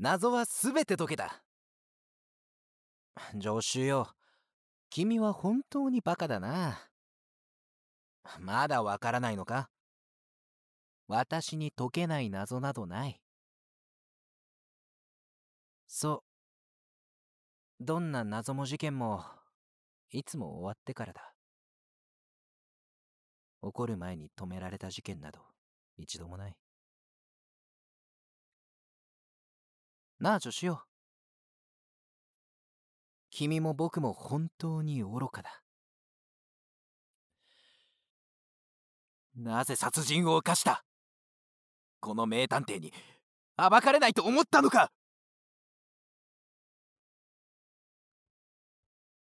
謎はすべて解けた。助手よ、君は本当にバカだな。まだわからないのか？私に解けない謎などない。そう、どんな謎も事件もいつも終わってからだ。起こる前に止められた事件など一度もない。なあ助手よ、君も僕も本当に愚かだ。なぜ殺人を犯した？この名探偵に暴かれないと思ったのか？